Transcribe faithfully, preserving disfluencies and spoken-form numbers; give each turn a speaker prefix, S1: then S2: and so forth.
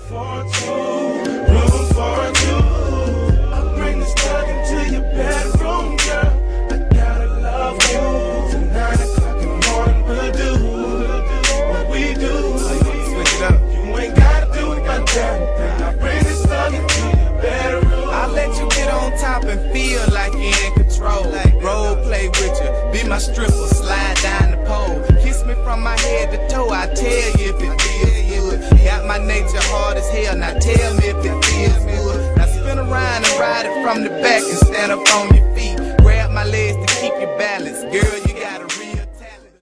S1: for two, room for two. I'll bring this thug into your bedroom, girl. I gotta love you. Till nine o'clock in the morning we'll do what we do. Switch it up. You ain't gotta do a damn thing. I'll bring this thug into your bedroom.
S2: I'll let you get on top and feel like you're in control. Like role play with you, be my stripper, slide down the pole. Kiss me from my head to toe, I tell you if it feels good. Got my nature hard as hell, now tell me if it feels good. Now spin around and ride it from the back and stand up on you.